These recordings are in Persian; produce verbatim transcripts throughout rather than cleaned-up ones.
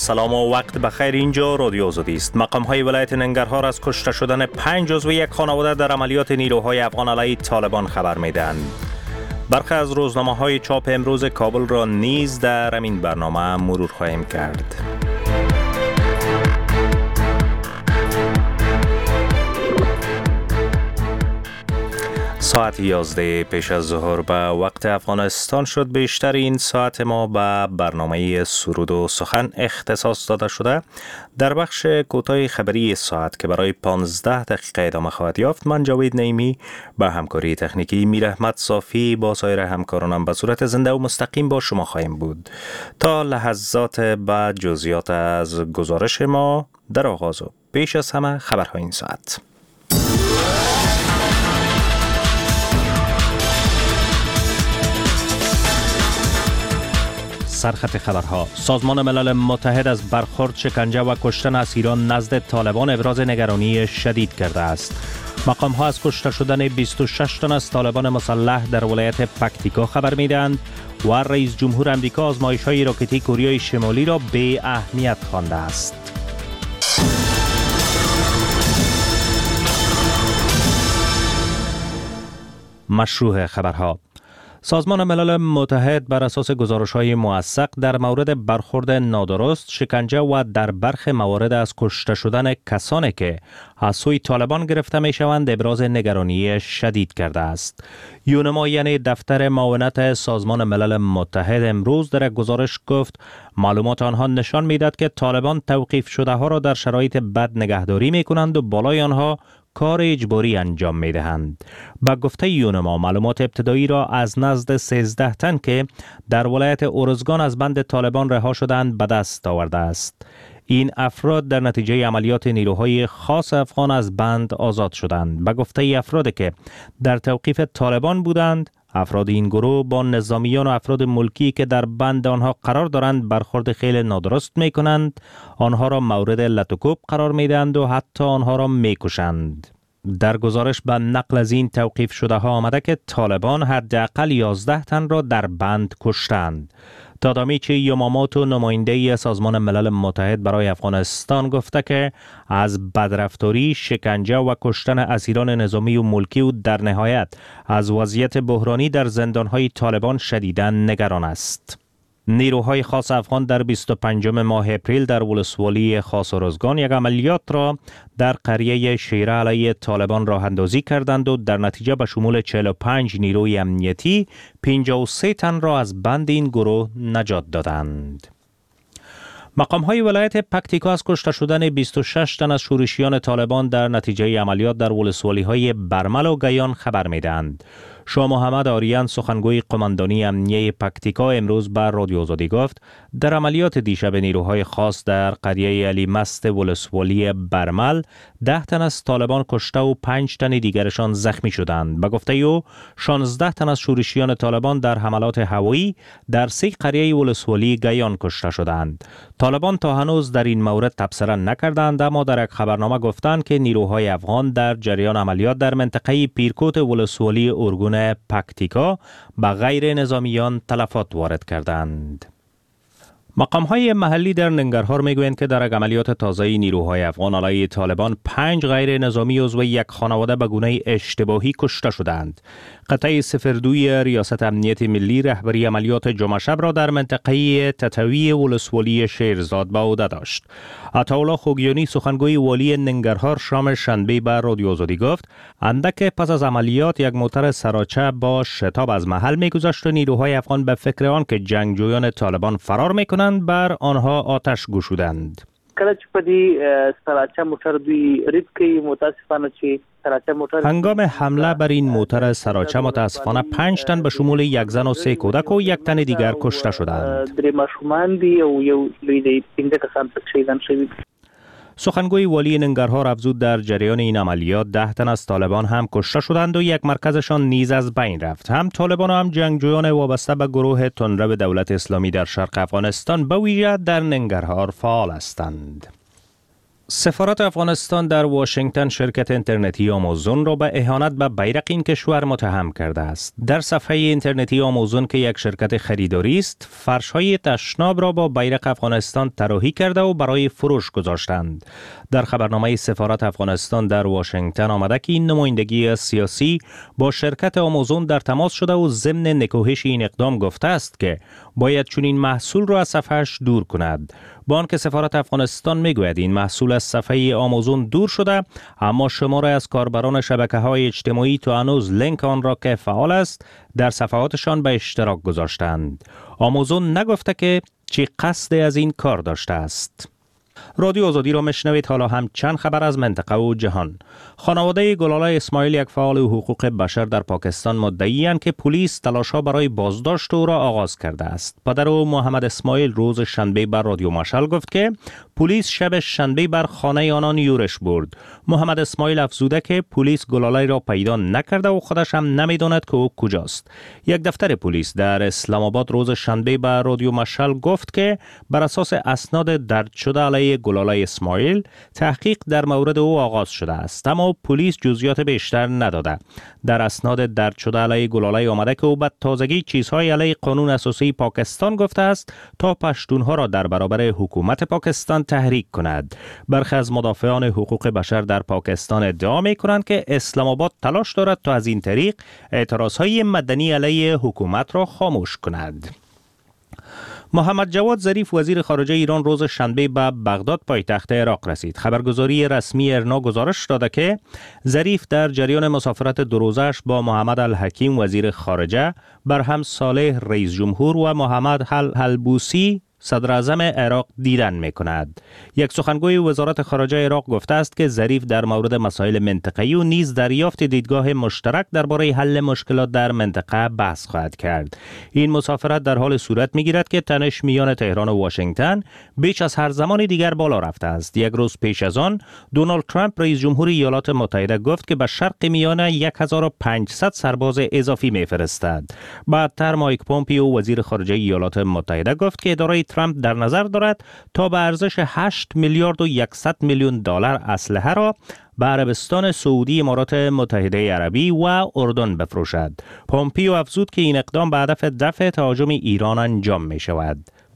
سلام و وقت بخیر. اینجا رادیو آزادی است. مقام‌های ولایت ننگرهار از کشته شدن پنج عضو یک خانواده در عملیات نیروهای افغان علیه طالبان خبر میدهند. برخی از روزنامه‌های چاپ امروز کابل را نیز در همین برنامه مرور خواهیم کرد. ساعت یازده پیش از ظهر به وقت افغانستان شد. بیشتر این ساعت ما به برنامه سرود و سخن اختصاص داده شده. در بخش کوتاه خبری ساعت که برای پانزده دقیقه ادامه خواهد یافت، من جاوید نعیمی به همکاری تکنیکی میر احمد صافی با سایر همکارانم به صورت زنده و مستقیم با شما خواهیم بود تا لحظات بعد. جزئیات از گزارش ما در آغاز و پیش از همه خبرهای این ساعت. سرخط خبرها: سازمان ملل متحد از برخورد، شکنجه و کشتن اسیران نزد طالبان ابراز نگرانی شدید کرده است. مقام ها از کشته شدن بیست و شش تن از طالبان مسلح در ولایت پکتیکا خبر میدهند و رئیس جمهور امریکا آزمایش های راکتی کره شمالی را بی اهمیت خوانده است. مشروع خبرها: سازمان ملل متحد بر اساس گزارش‌های موثق در مورد برخورد نادرست، شکنجه و در برخی موارد از کشته شدن کسانی که از سوی طالبان گرفته می‌شوند ابراز نگرانی شدید کرده است. یونما یعنی دفتر معاونت سازمان ملل متحد امروز در گزارش گفت معلومات آنها نشان می‌دهد که طالبان توقیف شده ها را در شرایط بد نگهداری می‌کنند و بالای آنها کار اجباری انجام می دهند. با گفته یونما معلومات ابتدایی را از نزد سیزده تن که در ولایت اورزگان از بند طالبان رها شدند به دست آورده است. این افراد در نتیجه عملیات نیروهای خاص افغان از بند آزاد شدند. با گفته افرادی که در توقیف طالبان بودند، افراد این گروه با نظامیان و افراد ملکی که در بند آنها قرار دارند برخورد خیلی نادرست می کنند، آنها را مورد لطوکوب قرار می دهند و حتی آنها را می کشند. در گزارش به نقل از این توقیف شده ها آمده که طالبان حداقل یازده تن را در بند کشتند. تادامیچی یاماموتو نماینده سازمان ملل متحد برای افغانستان گفته که از بدرفتاری، شکنجه و کشتن اسیران نظامی و ملکی و در نهایت از وضعیت بحرانی در زندانهای طالبان شدیداً نگران است. نیروهای خاص افغان در بیست و پنجم ماه اپریل در ولسوالی خاص اورزگان یک عملیات را در قریه شیره علیه طالبان راه اندازی کردند و در نتیجه به شمول چهل و پنج نیروی امنیتی پنجاه و سه تن را از بند این گروه نجات دادند. مقام های ولایت پکتیکا از کشته شدن بیست و شش تن از شورشیان طالبان در نتیجه عملیات در ولسوالی های برمل و گیان خبر می دهند. شاه محمد آریان سخنگوی قماندانی امنیه پکتیکا امروز بر رادیو آزادی گفت در عملیات دیشب نیروهای خاص در قریه علی مست ولسوالی برمل ده تن از طالبان کشته و پنج تن دیگرشان زخمی شدند. به گفته او شانزده تن از شورشیان طالبان در حملات هوایی در سه قریه ولسوالی گیان کشته شدند. طالبان تا هنوز در این مورد تبصره نکردند، اما در یک خبرنامه گفتند که نیروهای افغان در جریان عملیات در منطقه پیرکوت ولسوالی ارگون پکتیکا به غیر نظامیان تلفات وارد کردند. مقام‌های محلی در ننگرهار میگویند که در عملیات تازه نیروهای افغان علیه طالبان پنج غیر نظامی عضو یک خانواده به گونه اشتباهی کشته شدند. قطعه صفر دوی ریاست امنیت ملی رهبری عملیات جمعه شب را در منطقه تتوی ولسوالی شیرزاد به عهده داشت. عطاالله خوگیانی سخنگوی والی ننگرهار شام شنبه به رادیو آزادی گفت اندک پس از عملیات یک موتر سراچه با شتاب از محل میگذشت و نیروهای افغان به فکر آن که جنگجویان طالبان فرار میکنند بر آنها آتش گشودند. کله چې په دې سراچه موټر دوی ریب کوي متاسفانه چې سراچه موټر هنگام حمله بر این موتر سراچه متاسفانه پنج تن به شمول یک زن و سه کودک و یک تن دیگر کشته شدند. درې ماشومان دي او یو لوی دی پنځه کسان پکې شهیدان شوي. سخنگوی والی ننگرهار افزود در جریان این عملیات ده تن از طالبان هم کشته شدند و یک مرکزشان نیز از بین رفت. هم طالبان و هم جنگجویان وابسته به گروه تندرو دولت اسلامی در شرق افغانستان به ویژه در ننگرهار فعال هستند. سفارت افغانستان در واشنگتن شرکت اینترنتی آمازون را به اهانت به بیرق این کشور متهم کرده است. در صفحه اینترنتی آمازون که یک شرکت خریداری است، فرش‌های تشناب را با بیرق افغانستان طراحی کرده و برای فروش گذاشتند. در خبرنامه سفارت افغانستان در واشنگتن آمده که این نمایندگی سیاسی با شرکت آمازون در تماس شده و ضمن نکوهش این اقدام گفته است که باید چنین محصول را از صفحه‌اش دور کند. با آنکه سفارت افغانستان میگوید این محصول از صفحه آمازون دور شده، اما شماره از کاربران شبکه‌های اجتماعی تا هنوز لینک آن را که فعال است در صفحاتشان به اشتراک گذاشتند. آمازون نگفته که چی قصد از این کار داشته است. رادیو آزادی را میشنوید. حالا هم چند خبر از منطقه و جهان. خانواده گلالای اسماعیل، یک فعال حقوق بشر در پاکستان، مدعی‌اند که پلیس تلاش‌ها برای بازداشت او را آغاز کرده است. پدر او محمد اسماعیل روز شنبه بر رادیو مشعل گفت که پلیس شب شنبه بر خانه آنان یورش برد. محمد اسماعیل افزوده که پلیس گلالای را پیدا نکرده و خودش هم نمی‌داند که او کجاست. یک دفتر پلیس در اسلام آباد روز شنبه بر رادیو مشعل گفت که بر اساس اسناد درج شده علیه گلالای اسماعیل تحقیق در مورد او آغاز شده است، اما پلیس جزئیات بیشتر نداده. در اسناد درج شده علیه گلالای آمده که او به تازگی چیزهای علیه قانون اساسی پاکستان گفته است تا پشتونها را در برابر حکومت پاکستان تحریک کند. برخی از مدافعان حقوق بشر در پاکستان ادعا می کنند که اسلام آباد تلاش دارد تا از این طریق اعتراضهای مدنی علیه حکومت را خاموش کند. محمد جواد ظریف وزیر خارجه ایران روز شنبه به بغداد پایتخت عراق رسید. خبرگزاری رسمی ارنا گزارش داده که ظریف در جریان مسافرت دو روزه‌اش با محمد الحکیم وزیر خارجه، برهم صالح رئیس جمهور و محمد الحلبوسی صدر اعظم عراق دیدن می کند. یک سخنگوی وزارت خارجه عراق گفته است که ظریف در مورد مسائل منطقه‌ای و نیز دریافت دیدگاه مشترک درباره حل مشکلات در منطقه بحث خواهد کرد. این مسافرت در حال صورت می گیرد که تنش میان تهران و واشنگتن بیش از هر زمان دیگر بالا رفته است. یک روز پیش از آن دونالد ترامپ رئیس جمهور ایالات متحده گفت که به شرق میانه هزار و پانصد سرباز اضافی می فرستد. بعدتر مایک پومپیو وزیر خارجه ایالات متحده گفت که اداره ترامپ در نظر دارد تا به ارزش هشت میلیارد و صد میلیون دلار اسلحه را به عربستان سعودی، امارات متحده عربی و اردن بفروشد. پومپیو افزود که این اقدام به هدف دفع تهاجم ایران انجام می شود.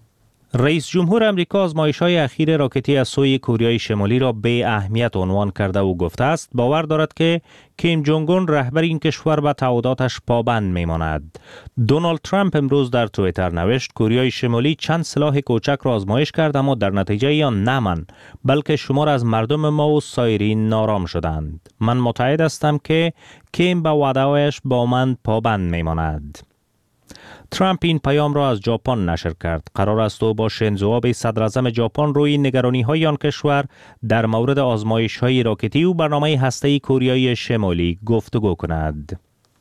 رئیس جمهور امریکا آزمایش‌های اخیر راکتی از سوی کره شمالی را به اهمیت عنوان کرده و گفته است باور دارد که کیم جونگ اون رهبر این کشور به تعهداتش پابند میماند. دونالد ترامپ امروز در توییتر نوشت کره شمالی چند سلاح کوچک را آزمایش کرد اما در نتیجه آن نه من بلکه شمار از مردم ما و سایرین نارام شدند. من متعهد هستم که کیم به وعده‌هایش با من پابند میماند. ترامپ این پیام را از ژاپن نشر کرد. قرار است او با شینزو آبه صدر اعظم ژاپن روی نگرانی‌های آن کشور در مورد آزمایش‌های راکتی و برنامه هسته‌ای کره شمالی گفتگو کند.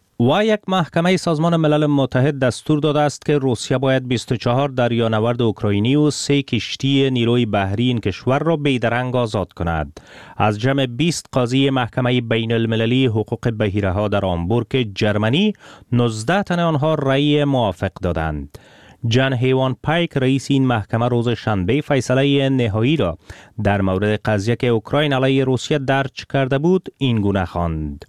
و یک محکمه سازمان ملل متحد دستور داده است که روسیه باید بیست و چهار دریانورد اوکراینی و سه کشتی نیروی بحری این کشور را بیدرنگ آزاد کند. از جمع بیست قاضی محکمه بین المللی حقوق بحیره‌ها در آمبورگ جرمنی، نوزده تن آنها رأی موافق دادند. جان هیوان پایک رئیس این محکمه روز شنبه فیصله نهایی را در مورد قضیه که اوکراین علیه روسیه درج کرده بود این گونه خواند: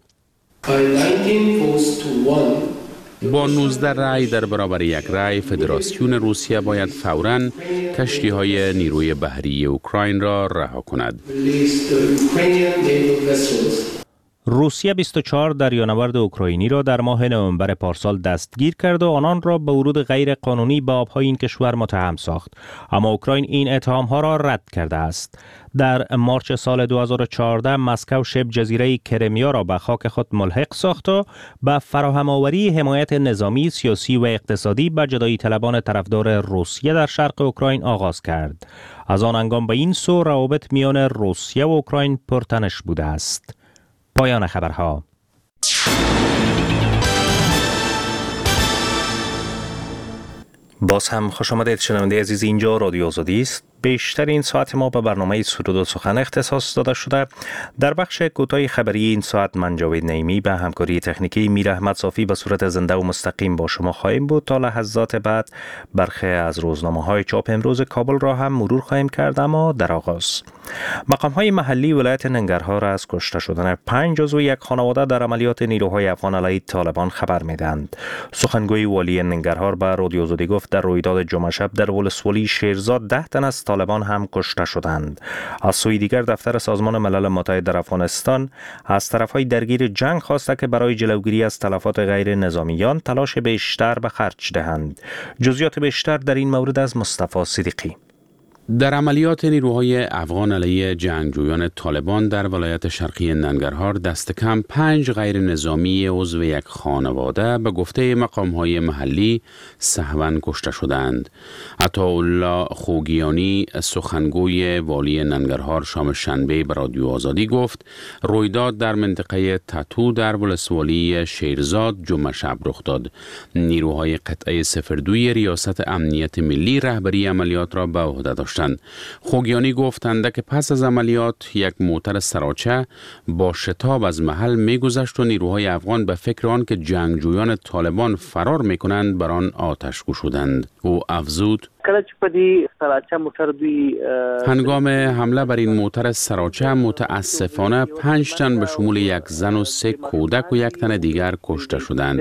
با نوزده رأی در برابر یک رأی فدراسیون روسیه باید فوراً کشتی‌های نیروی بحری اوکراین را رها کند. روسیه بیست و چهار دریانورد اوکراینی را در ماه نوامبر پارسال دستگیر کرد و آنان را به ورود غیر قانونی به آبهای این کشور متهم ساخت، اما اوکراین این اتهام‌ها را رد کرده است. در مارچ سال دو هزار و چهارده مسکو شبه جزیره کرمیا را به خاک خود ملحق ساخت و به فراهم آوری حمایت نظامی، سیاسی و اقتصادی به جدایی طلبان طرفدار روسیه در شرق اوکراین آغاز کرد. از آن هنگام به این سو روابط میان روسیه و اوکراین پرتنش بوده است. پایان خبرها. باز هم خوش آمدید شنونده عزیز، اینجا رادیو آزادی است. بیشتر این ساعت ما به برنامه سرود و سخن اختصاص داده شده. در بخش کوتاه خبری این ساعت من جاوید نعیمی به همکاری تکنیکی میر احمد صافی به صورت زنده و مستقیم با شما خواهیم بود. تا لحظات بعد برخی از روزنامه‌های چاپ امروز کابل را هم مرور خواهیم کرد، اما در آغاز مقام‌های محلی ولایت ننگرهار از کشته شدن پنج عضو یک خانواده در عملیات نیروهای افغان علیه طالبان خبر می‌دهند. سخنگوی والی ننگرهار به رادیو آزادی گفت در رویداد جمعه شب در ولسوالی شیرزاد ده تن از طالبان هم کشته شدند. از سوی دیگر دفتر سازمان ملل متحد در افغانستان از طرف‌های درگیر جنگ خواسته که برای جلوگیری از تلفات غیر نظامیان تلاش بیشتر به خرج دهند. جزئیات بیشتر در این مورد از مصطفی صدیقی. در عملیات نیروهای افغان علیه جنگجویان طالبان در ولایت شرقی ننگرهار دست کم پنج غیر نظامی عضو یک خانواده به گفته مقام‌های محلی سهواً کشته شدند. عطاالله خوگیانی سخنگوی والی ننگرهار شام شنبه به رادیو آزادی گفت رویداد در منطقه تتو در ولسوالی شیرزاد جمعه شب رخ داد. نیروهای قطعه صفر دو ریاست امنیت ملی رهبری عملیات را به عهده داشت. خوگیانی گفتند که پس از عملیات یک موتر سراچه با شتاب از محل می‌گذشت و نیروهای افغان به فکر آن که جنگجویان طالبان فرار می‌کنند بر آن آتش گشودند. او افزود هنگام حمله بر این موتر سراچه متاسفانه پنج تن به شمول یک زن و سه کودک و یک تن دیگر کشته شدند.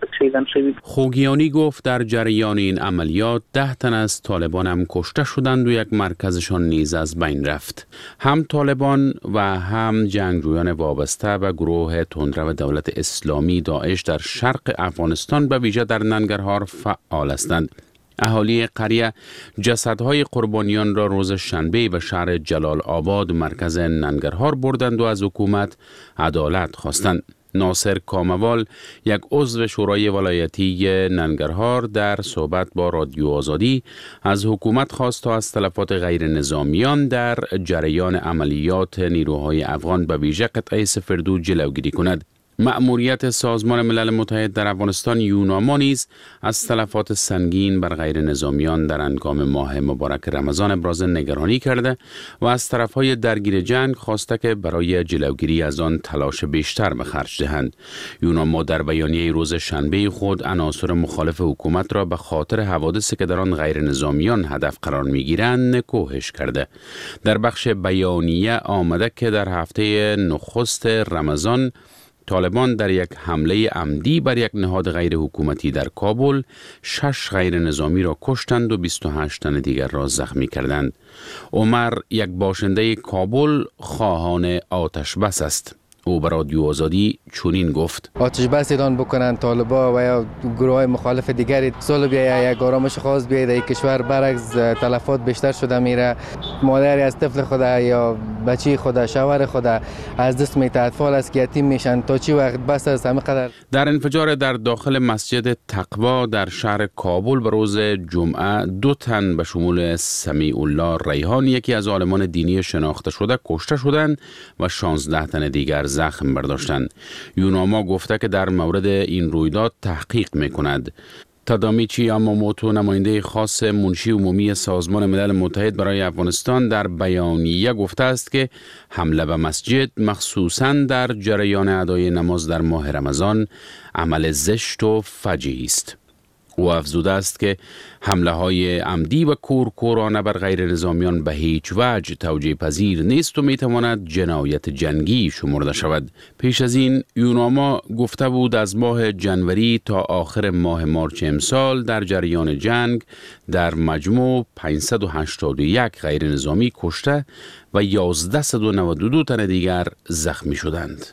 خوگیانی گفت در جریان این عملیات ده تن از طالبان هم کشته شدند و یک مرکزشان نیز از بین رفت. هم طالبان و هم جنگجویان وابسته به گروه تندرو دولت اسلامی داعش در شرق افغانستان به ویژه در ننگرهار فعال هستند. اهالی قریه جسدهای قربانیان را روز شنبه به شهر جلال آباد مرکز ننگرهار بردند و از حکومت عدالت خواستند. ناصر کاموال یک عضو شورای ولایتی ننگرهار در صحبت با رادیو آزادی از حکومت خواست تا از تلفات غیر نظامیان در جریان عملیات نیروهای افغان به ویژه قطعه صفر دو جلوگیری کند. مأموریت سازمان ملل متحد در افغانستان یوناما نیز از تلفات سنگین بر غیر نظامیان در هنگام ماه مبارک رمضان ابراز نگرانی کرده و از طرفهای درگیر جنگ خواسته که برای جلوگیری از آن تلاش بیشتر به خرج دهند. یوناما در بیانیه روز شنبه خود عناصر مخالف حکومت را به خاطر حوادثی که در آن غیر نظامیان هدف قرار می‌گیرند نکوهش کرده. در بخش بیانیه آمده که در هفته نخست رمضان طالبان در یک حمله عمدی بر یک نهاد غیر حکومتی در کابل شش غیر نظامی را کشتند و بیست و هشت تن دیگر را زخمی کردند. عمر یک باشنده کابل خواهان آتش بس است. او به رادیو آزادی چنین گفت: آتش بس اعلان بکنن طالبا و یا گروه‌های مخالف دیگری صلح بیاید، یک آرامش خاص بیاید در کشور، برعکس تلفات بیشتر شده میره. مادری از طفل خود یا بچی خود شوهر خود از دست میته، اطفال از که یتیم میشن. تا چی وقت بس است همه قدر. در انفجار در داخل مسجد تقوا در شهر کابل به روز جمعه دو تن به شمول سمیع الله ریحان یکی از عالمان دینی شناخته شده کشته شدند و شانزده تن دیگر زخم برداشتند. یوناما گفته که در مورد این رویداد تحقیق میکند. تادامیچی یاماموتو نماینده خاص منشی عمومی سازمان ملل متحد برای افغانستان در بیانیه گفته است که حمله به مسجد مخصوصاً در جریان ادای نماز در ماه رمضان عمل زشت و فجیع است. او افزوده است که حمله های عمدی و کورکورانه بر غیر نظامیان به هیچ وجه توجیه پذیر نیست و می تواند جنایت جنگی شمرده شود. پیش از این یوناما گفته بود از ماه جنوری تا آخر ماه مارچ امسال در جریان جنگ در مجموع پانصد و هشتاد و یک غیر نظامی کشته و یازده و نود و دو تن دیگر زخمی شدند.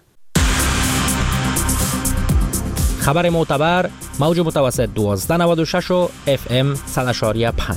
خبر معتبر موج متوسط دوازده نود و شش و اف ام صد و شش و پنج.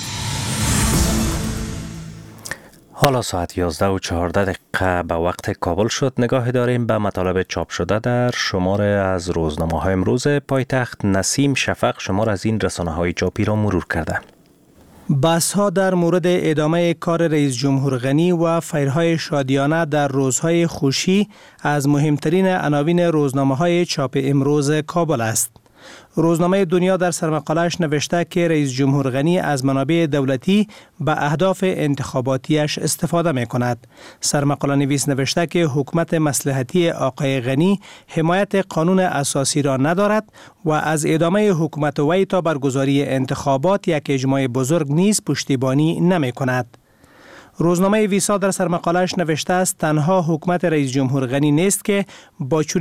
حالا ساعت یازده و چهارده دقیقه به وقت کابل شد. نگاه داریم به مطالب چاپ شده در شماره از روزنامه های امروز پایتخت. نسیم شفق شمار از این رسانه های چاپی را مرور کرده. بحث ها در مورد ادامه کار رئیس جمهور غنی و فیرهای شادیانه در روزهای خوشی از مهمترین عناوین روزنامه های چاپ امروز کابل است. روزنامه دنیا در سرمقاله‌اش نوشته که رئیس جمهور غنی از منابع دولتی به اهداف انتخاباتیش استفاده می کند. سرمقاله نویس نوشته که حکومت مصلحتی آقای غنی حمایت قانون اساسی را ندارد و از ادامه حکومت وی تا برگزاری انتخابات یک اجماع بزرگ نیز پشتیبانی نمی کند. روزنامه ویسا در سرمقاله‌اش نوشته است تنها حکومت رئیس جمهور غنی نیست که با